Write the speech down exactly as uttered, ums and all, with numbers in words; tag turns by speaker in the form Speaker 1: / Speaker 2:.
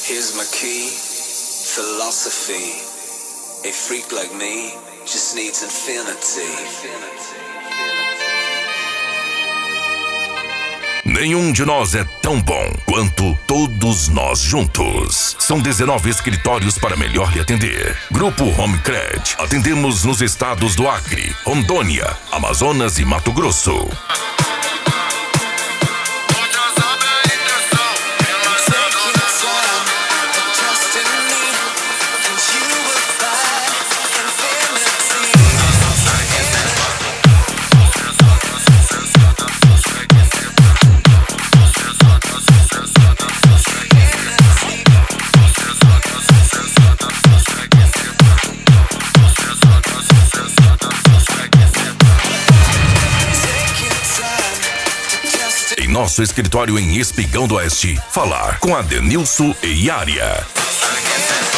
Speaker 1: Here's my key, philosophy. A freak like me just needs infinity.
Speaker 2: Nenhum de nós é tão bom quanto todos nós juntos. São dezenove escritórios para melhor lhe atender. Grupo Homecred. Atendemos nos estados do Acre, Rondônia, Amazonas e Mato Grosso. Nosso escritório em Espigão do Oeste. Falar com Adenilson e Yária.